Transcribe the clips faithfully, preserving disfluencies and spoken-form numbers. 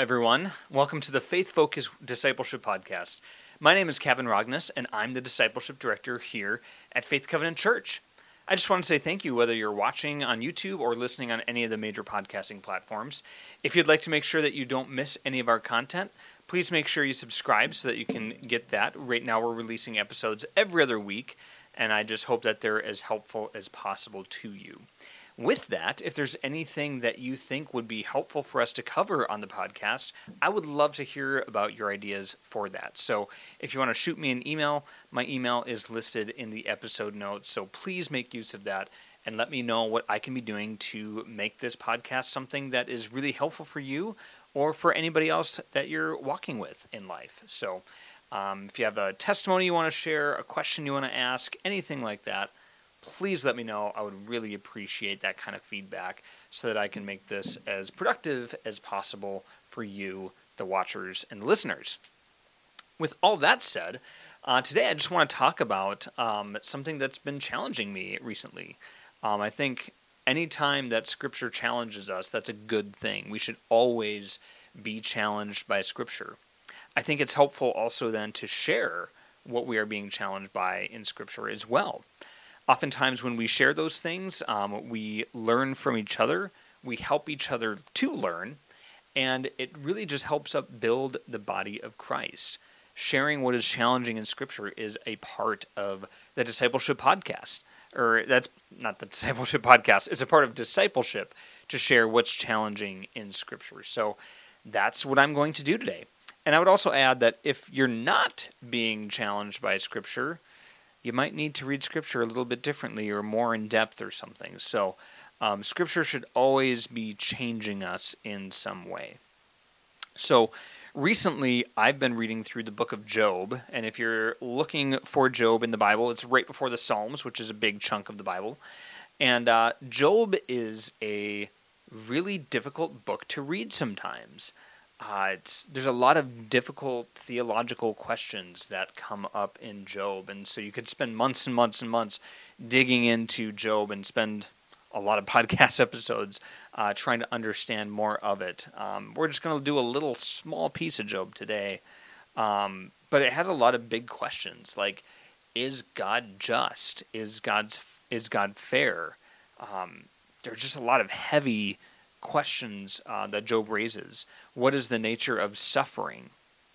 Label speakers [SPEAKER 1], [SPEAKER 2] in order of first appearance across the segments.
[SPEAKER 1] everyone. Welcome to the Faith Focus Discipleship Podcast. My name is Kevin Rogness, and I'm the Discipleship Director here at Faith Covenant Church. I just want to say thank you, whether you're watching on YouTube or listening on any of the major podcasting platforms. If you'd like to make sure that you don't miss any of our content, please make sure you subscribe so that you can get that. Right now we're releasing episodes every other week, and I just hope that they're as helpful as possible to you. With that, if there's anything that you think would be helpful for us to cover on the podcast, I would love to hear about your ideas for that. So if you want to shoot me an email, my email is listed in the episode notes, so please make use of that and let me know what I can be doing to make this podcast something that is really helpful for you or for anybody else that you're walking with in life. So um, if you have a testimony you want to share, a question you want to ask, anything like that, please let me know. I would really appreciate that kind of feedback so that I can make this as productive as possible for you, the watchers and listeners. With all that said, uh, today I just want to talk about um, something that's been challenging me recently. Um, I think anytime that Scripture challenges us, that's a good thing. We should always be challenged by Scripture. I think it's helpful also then to share what we are being challenged by in Scripture as well. Oftentimes when we share those things, um, we learn from each other, we help each other to learn, and it really just helps us build the body of Christ. Sharing what is challenging in Scripture is a part of the Discipleship Podcast. Or that's not the Discipleship Podcast, it's a part of discipleship to share what's challenging in Scripture. So that's what I'm going to do today. And I would also add that if you're not being challenged by Scripture, you might need to read Scripture a little bit differently or more in depth or something. So um, Scripture should always be changing us in some way. So recently I've been reading through the book of Job, and if you're looking for Job in the Bible, it's right before the Psalms, which is a big chunk of the Bible. And uh, Job is a really difficult book to read sometimes. Uh, it's, there's a lot of difficult theological questions that come up in Job, and so you could spend months and months and months digging into Job and spend a lot of podcast episodes uh, trying to understand more of it. Um, we're just going to do a little small piece of Job today, um, but it has a lot of big questions, like, is God just? Is God's is God fair? Um, there's just a lot of heavy questions uh, that Job raises. What is the nature of suffering?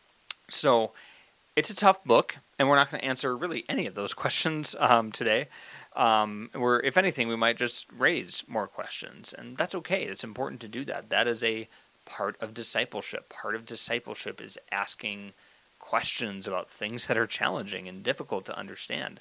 [SPEAKER 1] So it's a tough book, and we're not going to answer really any of those questions um, today. Um, we're, if anything, we might just raise more questions, and that's okay. It's important to do that. That is a part of discipleship. Part of discipleship is asking questions about things that are challenging and difficult to understand.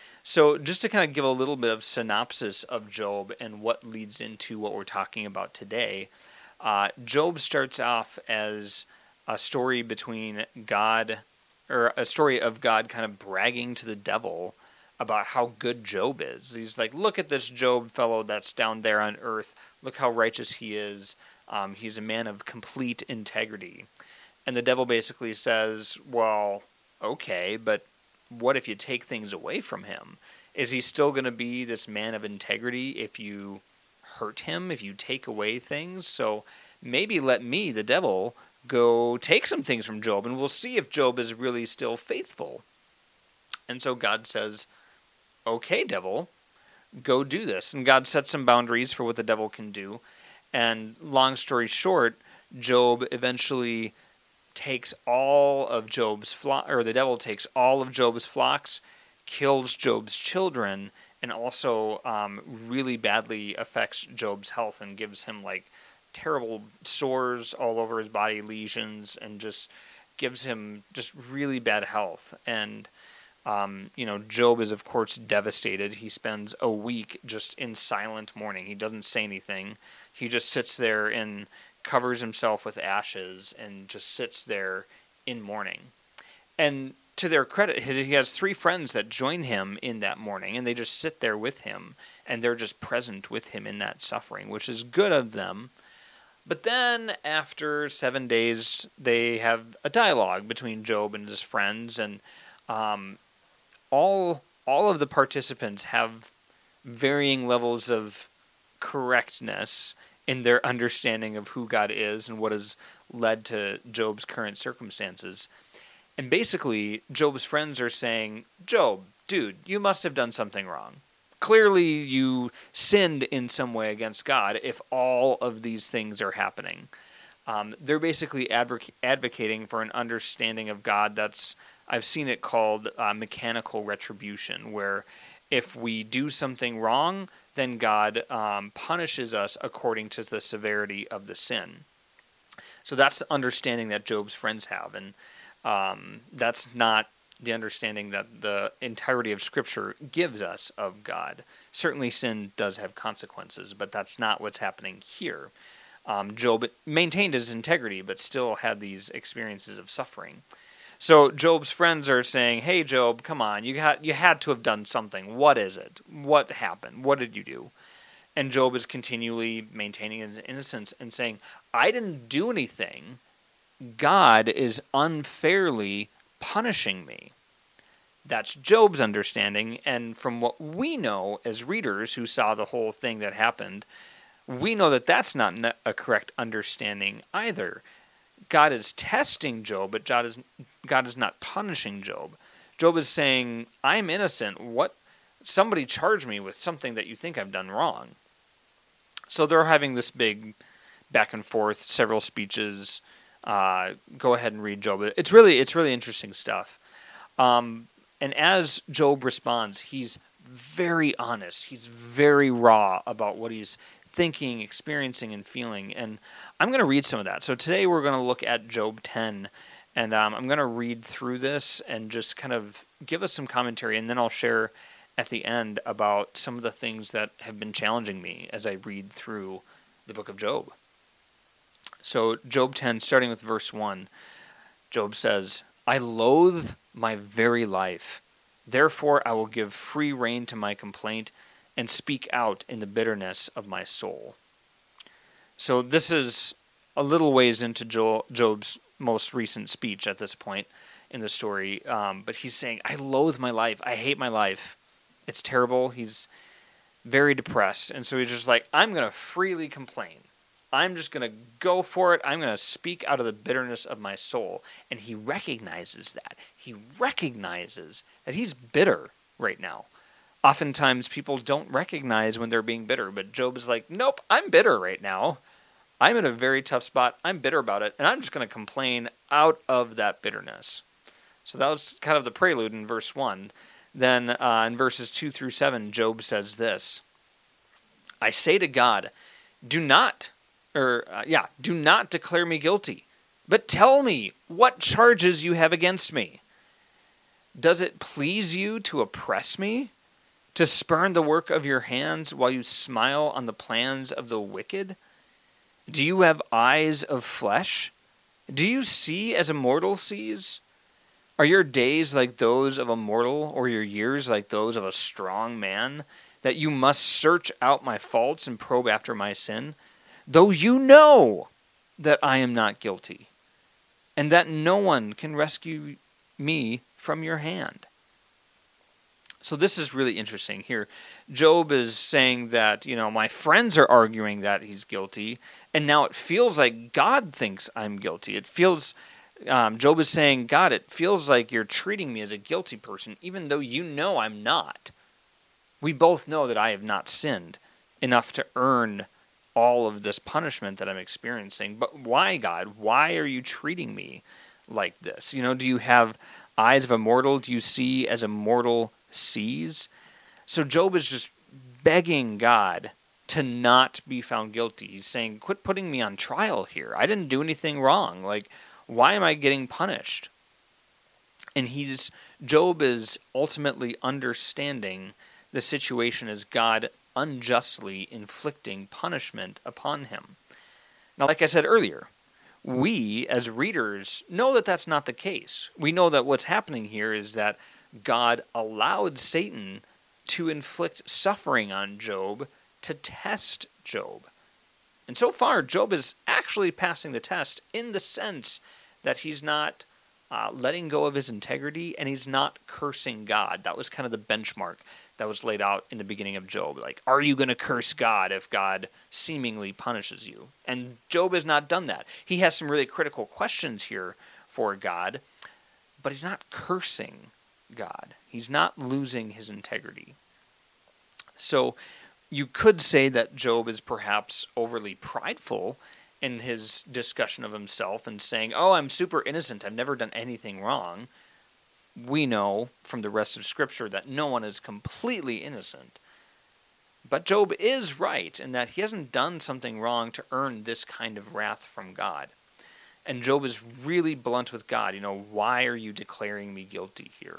[SPEAKER 1] So just to kind of give a little bit of synopsis of Job and what leads into what we're talking about today, uh, Job starts off as a story between God, or a story of God kind of bragging to the devil about how good Job is. He's like, look at this Job fellow that's down there on earth. Look how righteous he is. Um, he's a man of complete integrity. And the devil basically says, well, okay, but what if you take things away from him? Is he still going to be this man of integrity if you hurt him, if you take away things? So maybe let me, the devil, go take some things from Job, and we'll see if Job is really still faithful. And so God says, okay, devil, go do this. And God sets some boundaries for what the devil can do. And long story short, Job eventually takes all of Job's flock, or the devil takes all of Job's flocks, kills Job's children, and also um, really badly affects Job's health and gives him like terrible sores all over his body, lesions, and just gives him just really bad health. And um, you know, Job is of course devastated. He spends a week just in silent mourning. He doesn't say anything. He just sits there and covers himself with ashes and just sits there in mourning. And to their credit, he has three friends that join him in that mourning, and they just sit there with him, and they're just present with him in that suffering, which is good of them. But then after seven days, they have a dialogue between Job and his friends, and um, all all of the participants have varying levels of correctness in their understanding of who God is and what has led to Job's current circumstances. And basically, Job's friends are saying, Job, dude, you must have done something wrong. Clearly, you sinned in some way against God if all of these things are happening. Um, they're basically advoc- advocating for an understanding of God that's, I've seen it called uh, mechanical retribution, where if we do something wrong, then God um, punishes us according to the severity of the sin. So that's the understanding that Job's friends have, and um, that's not the understanding that the entirety of Scripture gives us of God. Certainly sin does have consequences, but that's not what's happening here. Um, Job maintained his integrity, but still had these experiences of suffering. So Job's friends are saying, hey, Job, come on, you had, you had to have done something. What is it? What happened? What did you do? And Job is continually maintaining his innocence and saying, I didn't do anything. God is unfairly punishing me. That's Job's understanding, and from what we know as readers who saw the whole thing that happened, we know that that's not a correct understanding either. God is testing Job, but God is, God is not punishing Job. Job is saying, I'm innocent. What? Somebody charged me with something that you think I've done wrong. So they're having this big back and forth, several speeches. Uh, go ahead and read Job. It's really, it's really interesting stuff. Um, and as Job responds, he's very honest. He's very raw about what he's thinking, experiencing, and feeling. And I'm going to read some of that. So today we're going to look at Job ten, and um, I'm going to read through this and just kind of give us some commentary, and then I'll share at the end about some of the things that have been challenging me as I read through the book of Job. So Job ten, starting with verse one, Job says, I loathe my very life. Therefore I will give free rein to my complaint and speak out in the bitterness of my soul. So this is a little ways into Job's most recent speech at this point in the story. Um, but he's saying, I loathe my life. I hate my life. It's terrible. He's very depressed. And so he's just like, I'm going to freely complain. I'm just going to go for it. I'm going to speak out of the bitterness of my soul. And he recognizes that. He recognizes that he's bitter right now. Oftentimes people don't recognize when they're being bitter, but Job is like, nope, I'm bitter right now. I'm in a very tough spot. I'm bitter about it, and I'm just going to complain out of that bitterness. So that was kind of the prelude in verse one. Then uh, in verses two through seven, Job says this, I say to God, do not, or uh, yeah, do not declare me guilty, but tell me what charges you have against me. Does it please you to oppress me, to spurn the work of your hands while you smile on the plans of the wicked? Do you have eyes of flesh? Do you see as a mortal sees? Are your days like those of a mortal, or your years like those of a strong man, that you must search out my faults and probe after my sin, though you know that I am not guilty, and that no one can rescue me from your hand? So this is really interesting here. Job is saying that, you know, my friends are arguing that he's guilty, and now it feels like God thinks I'm guilty. It feels, um, Job is saying, God, it feels like you're treating me as a guilty person, even though you know I'm not. We both know that I have not sinned enough to earn all of this punishment that I'm experiencing. But why, God? Why are you treating me like this? You know, do you have eyes of a mortal? Do you see as a mortal sees? So Job is just begging God to not be found guilty. He's saying, quit putting me on trial here. I didn't do anything wrong. Like, why am I getting punished? And he's Job is ultimately understanding the situation as God unjustly inflicting punishment upon him. Now, like I said earlier, we as readers know that that's not the case. We know that what's happening here is that God allowed Satan to inflict suffering on Job to test Job. And so far, Job is actually passing the test in the sense that he's not uh, letting go of his integrity, and he's not cursing God. That was kind of the benchmark that was laid out in the beginning of Job. Like, are you going to curse God if God seemingly punishes you? And Job has not done that. He has some really critical questions here for God, but he's not cursing God. He's not losing his integrity. So you could say that Job is perhaps overly prideful in his discussion of himself and saying, oh, I'm super innocent, I've never done anything wrong. We know from the rest of Scripture that no one is completely innocent. But Job is right in that he hasn't done something wrong to earn this kind of wrath from God. And Job is really blunt with God. You know, why are you declaring me guilty here?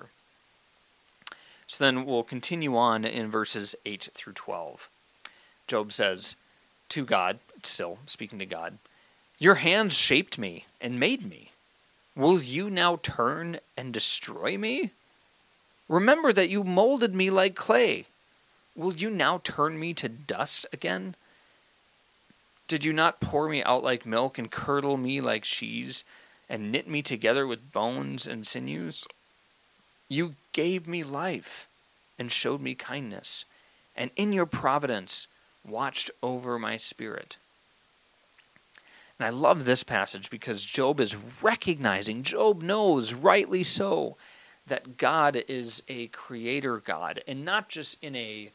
[SPEAKER 1] So then we'll continue on in verses eight through twelve. Job says to God, still speaking to God, your hands shaped me and made me. Will you now turn and destroy me? Remember that you molded me like clay. Will you now turn me to dust again? Did you not pour me out like milk and curdle me like cheese and knit me together with bones and sinews? You gave me life and showed me kindness, and in your providence watched over my spirit. And I love this passage because Job is recognizing, Job knows, rightly so, that God is a creator God, and not just in a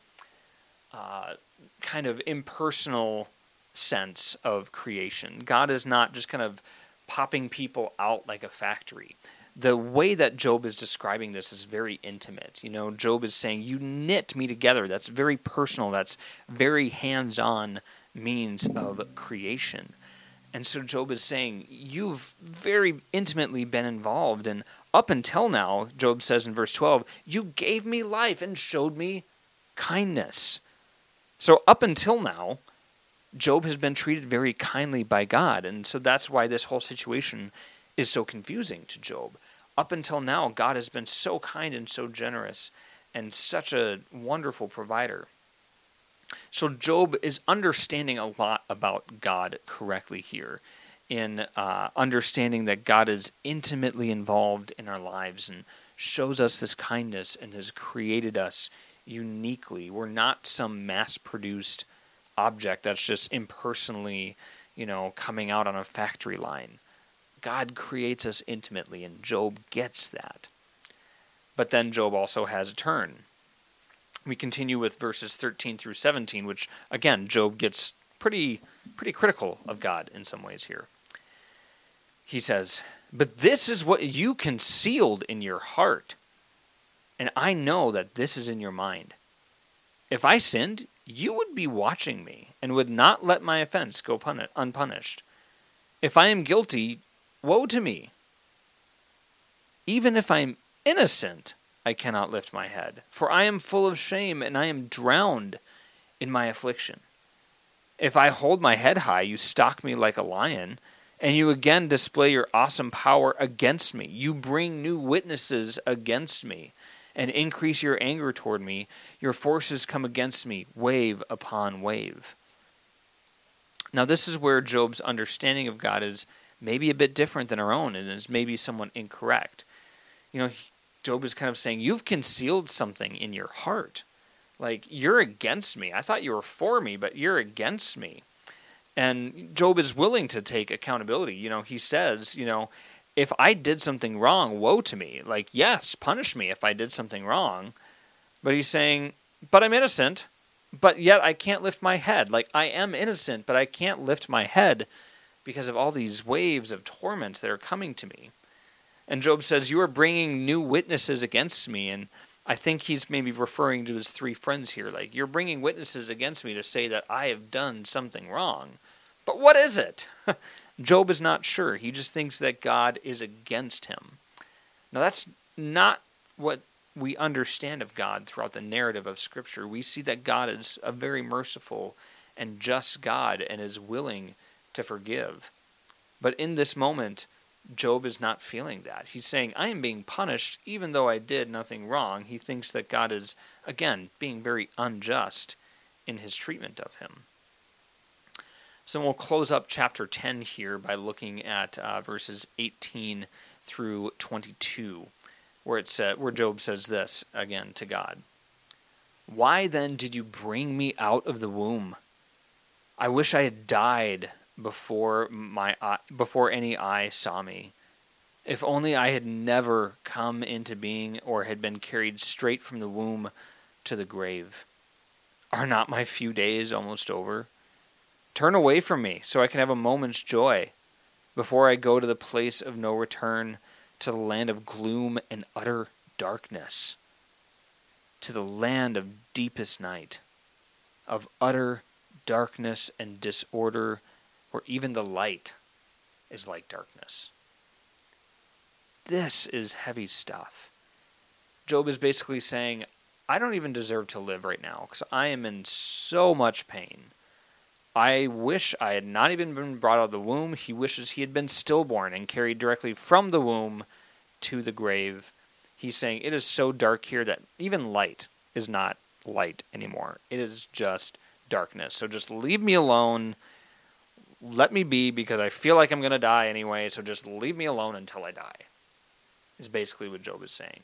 [SPEAKER 1] uh, kind of impersonal sense of creation. God is not just kind of popping people out like a factory. The way that Job is describing this is very intimate. You know, Job is saying, you knit me together. That's very personal. That's very hands-on means of creation. And so Job is saying, you've very intimately been involved. And up until now, Job says in verse twelve, you gave me life and showed me kindness. So up until now, Job has been treated very kindly by God. And so that's why this whole situation is so confusing to Job. Up until now, God has been so kind and so generous and such a wonderful provider. So Job is understanding a lot about God correctly here, in uh, understanding that God is intimately involved in our lives and shows us this kindness and has created us uniquely. We're not some mass-produced object that's just impersonally, you know, coming out on a factory line. God creates us intimately, and Job gets that. But then Job also has a turn. We continue with verses thirteen through seventeen, which, again, Job gets pretty pretty critical of God in some ways here. He says, but this is what you concealed in your heart, and I know that this is in your mind. If I sinned, you would be watching me and would not let my offense go pun- unpunished. If I am guilty, woe to me. Even if I am innocent, I cannot lift my head, for I am full of shame, and I am drowned in my affliction. If I hold my head high, you stalk me like a lion, and you again display your awesome power against me. You bring new witnesses against me, and increase your anger toward me. Your forces come against me, wave upon wave. Now this is where Job's understanding of God is maybe a bit different than our own, and is maybe somewhat incorrect. You know, Job is kind of saying, you've concealed something in your heart. Like, you're against me. I thought you were for me, but you're against me. And Job is willing to take accountability. You know, he says, you know, if I did something wrong, woe to me. Like, yes, punish me if I did something wrong. But he's saying, but I'm innocent, but yet I can't lift my head. Like, I am innocent, but I can't lift my head because of all these waves of torment that are coming to me. And Job says, you are bringing new witnesses against me. And I think he's maybe referring to his three friends here. Like, you're bringing witnesses against me to say that I have done something wrong. But what is it? Job is not sure. He just thinks that God is against him. Now, that's not what we understand of God throughout the narrative of Scripture. We see that God is a very merciful and just God and is willing to forgive. But in this moment, Job is not feeling that. He's saying, I am being punished even though I did nothing wrong. He thinks that God is, again, being very unjust in his treatment of him. So we'll close up chapter ten here by looking at uh, verses eighteen through twenty-two, where it said, where Job says this again to God. Why then did you bring me out of the womb? I wish I had died before my eye, before any eye saw me. If only I had never come into being or had been carried straight from the womb to the grave. Are not my few days almost over? Turn away from me so I can have a moment's joy before I go to the place of no return, to the land of gloom and utter darkness, to the land of deepest night, of utter darkness and disorder, where even the light is like darkness. This is heavy stuff. Job is basically saying, I don't even deserve to live right now because I am in so much pain. I wish I had not even been brought out of the womb. He wishes he had been stillborn and carried directly from the womb to the grave. He's saying it is so dark here that even light is not light anymore. It is just darkness. So just leave me alone. Let me be, because I feel like I'm going to die anyway, so just leave me alone until I die, is basically what Job is saying.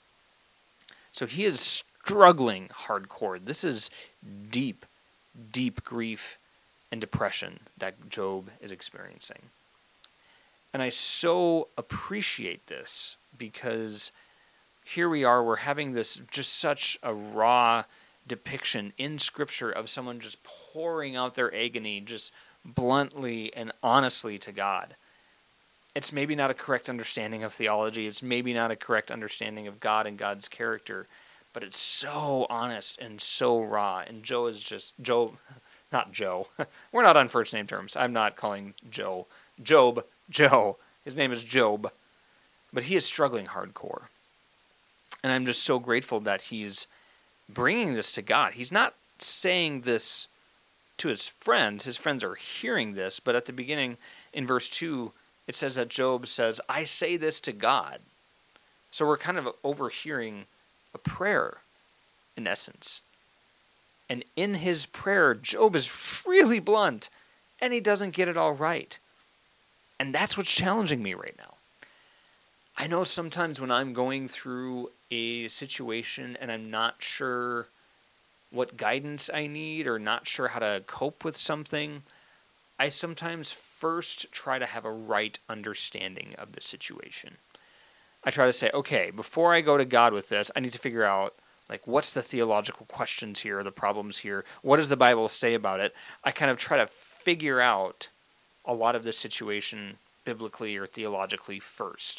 [SPEAKER 1] So he is struggling hardcore. This is deep, deep grief and depression that Job is experiencing. And I so appreciate this because here we are, we're having this just such a raw depiction in Scripture of someone just pouring out their agony just bluntly and honestly to God. It's maybe not a correct understanding of theology. It's maybe not a correct understanding of God and God's character, but it's so honest and so raw. And Joe is just, Job, not Joe. We're not on first name terms. I'm not calling Joe Job Joe. His name is Job. But he is struggling hardcore. And I'm just so grateful that he's bringing this to God. He's not saying this to his friends. His friends are hearing this, but at the beginning, in verse two, it says that Job says, I say this to God. So we're kind of overhearing a prayer, in essence. And in his prayer, Job is really blunt, and he doesn't get it all right. And that's what's challenging me right now. I know sometimes when I'm going through a situation and I'm not sure what guidance I need or not sure how to cope with something, I sometimes first try to have a right understanding of the situation. I try to say, okay, before I go to God with this, I need to figure out, like, what's the theological questions here, the problems here? What does the Bible say about it? I kind of try to figure out a lot of the situation biblically or theologically first.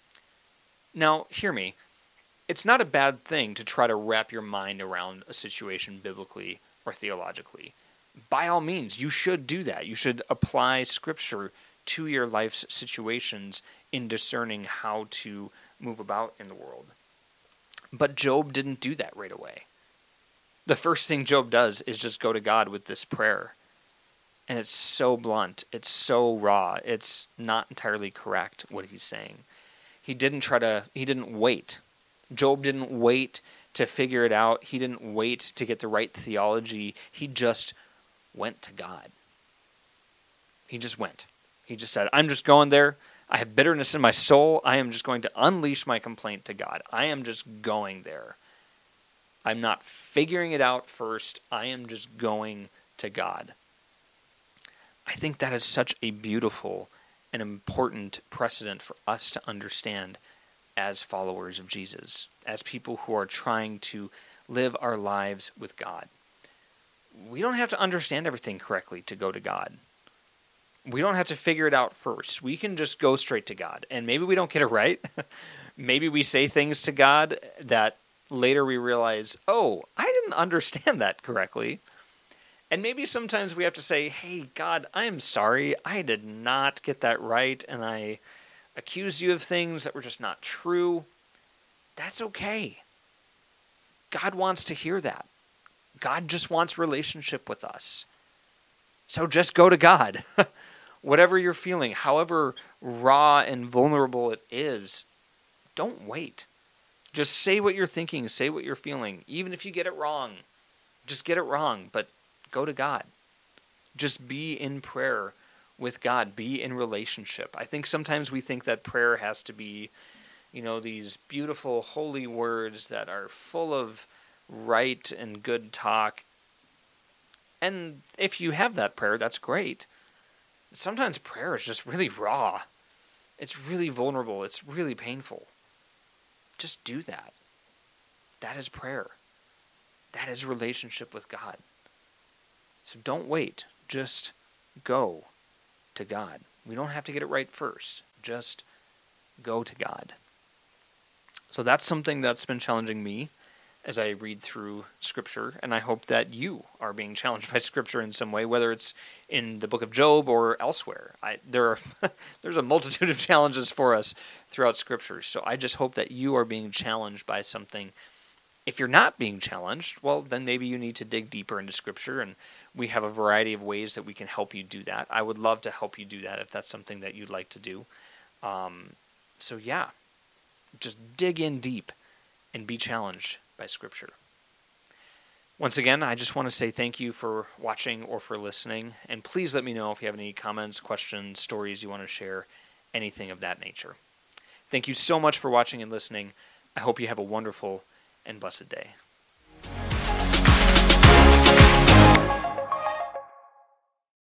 [SPEAKER 1] Now, hear me. It's not a bad thing to try to wrap your mind around a situation biblically or theologically. By all means, you should do that. You should apply Scripture to your life's situations in discerning how to move about in the world. But Job didn't do that right away. The first thing Job does is just go to God with this prayer. And it's so blunt. It's so raw. It's not entirely correct what he's saying. He didn't try to, he didn't wait. Job didn't wait to figure it out. He didn't wait to get the right theology. He just went to God. He just went. He just said, I'm just going there. I have bitterness in my soul. I am just going to unleash my complaint to God. I am just going there. I'm not figuring it out first. I am just going to God. I think that is such a beautiful and important precedent for us to understand as followers of Jesus, as people who are trying to live our lives with God. We don't have to understand everything correctly to go to God. We don't have to figure it out first. We can just go straight to God. And maybe we don't get it right. Maybe we say things to God that later we realize, oh, I didn't understand that correctly. And maybe sometimes we have to say, hey, God, I am sorry. I did not get that right, and I accused you of things that were just not true. That's okay. God wants to hear that. God just wants relationship with us. So just go to God. Whatever you're feeling, however raw and vulnerable it is, don't wait. Just say what you're thinking, say what you're feeling. Even if you get it wrong, just get it wrong, but go to God. Just be in prayer with God. Be in relationship. I think sometimes we think that prayer has to be, you know, these beautiful, holy words that are full of right and good talk. And if you have that prayer, that's great. Sometimes prayer is just really raw. It's really vulnerable. It's really painful. Just do that. That is prayer. That is relationship with God. So don't wait. Just go to God. We don't have to get it right first. Just go to God. So that's something that's been challenging me as I read through Scripture, and I hope that you are being challenged by Scripture in some way, whether it's in the book of Job or elsewhere. I, there are there's a multitude of challenges for us throughout Scripture, so I just hope that you are being challenged by something. If you're not being challenged, well, then maybe you need to dig deeper into Scripture, and we have a variety of ways that we can help you do that. I would love to help you do that if that's something that you'd like to do. Um, so yeah, just dig in deep and be challenged by Scripture. Once again, I just want to say thank you for watching or for listening, and please let me know if you have any comments, questions, stories you want to share, anything of that nature. Thank you so much for watching and listening. I hope you have a wonderful and blessed day.